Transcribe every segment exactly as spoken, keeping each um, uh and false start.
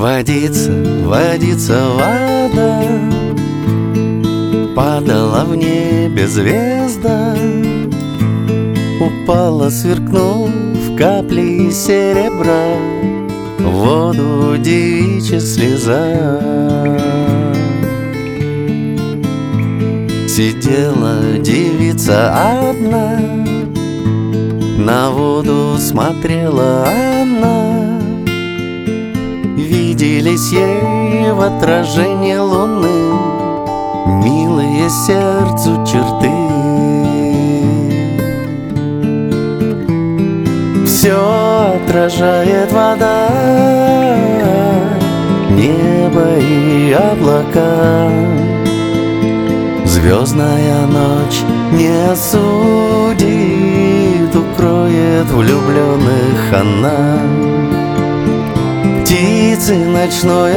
Водица, водица, вода, падала в небе звезда, упала, сверкнув капли серебра, в воду девичья слеза. Сидела девица одна, на воду смотрела она. Виделись ей в отражении луны милые сердцу черты. Все отражает вода, небо и облака. Звездная ночь не осудит, укроет влюбленных она. Птицей ночной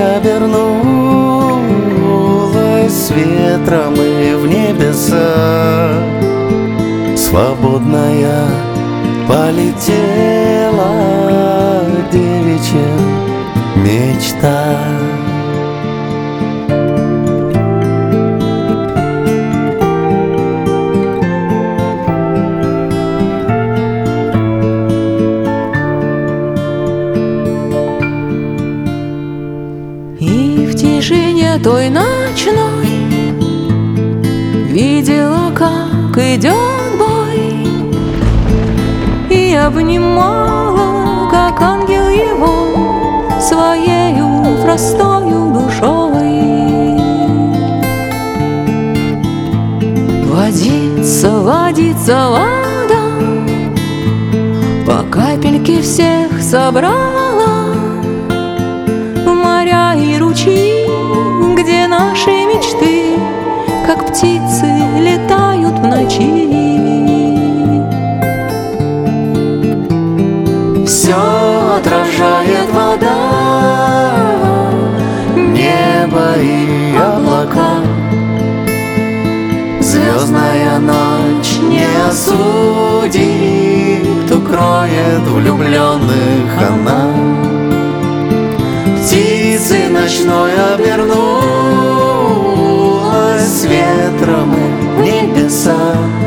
обернулась ветром и в небеса. Свободная полетела девичья мечта. И в тишине той ночной видела, как идет бой, и обнимала, как ангел его, своею простою душой. Водица, водица, вода, по капельке всех собрала, моря и ручьи, где наши мечты, как птицы, летают в ночи. Все отражает вода, небо и облака. Звездная ночь не осудит, укроет влюбленных она. Птицей ночной обернулась ветром и в небеса.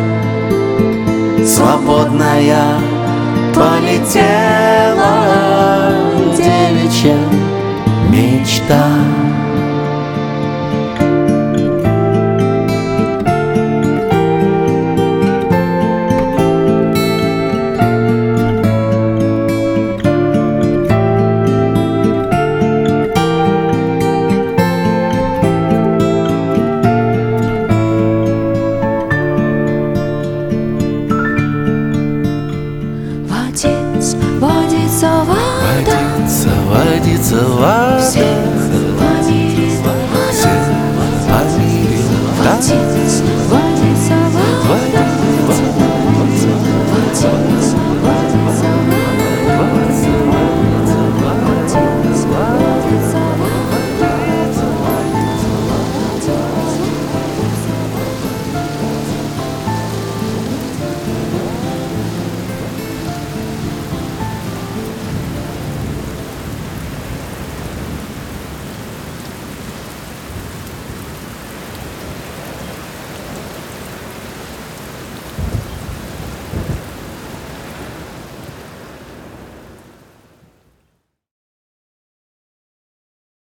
Свободная полетела девичья мечта. Водица, водица, вода, водица, водица, вода.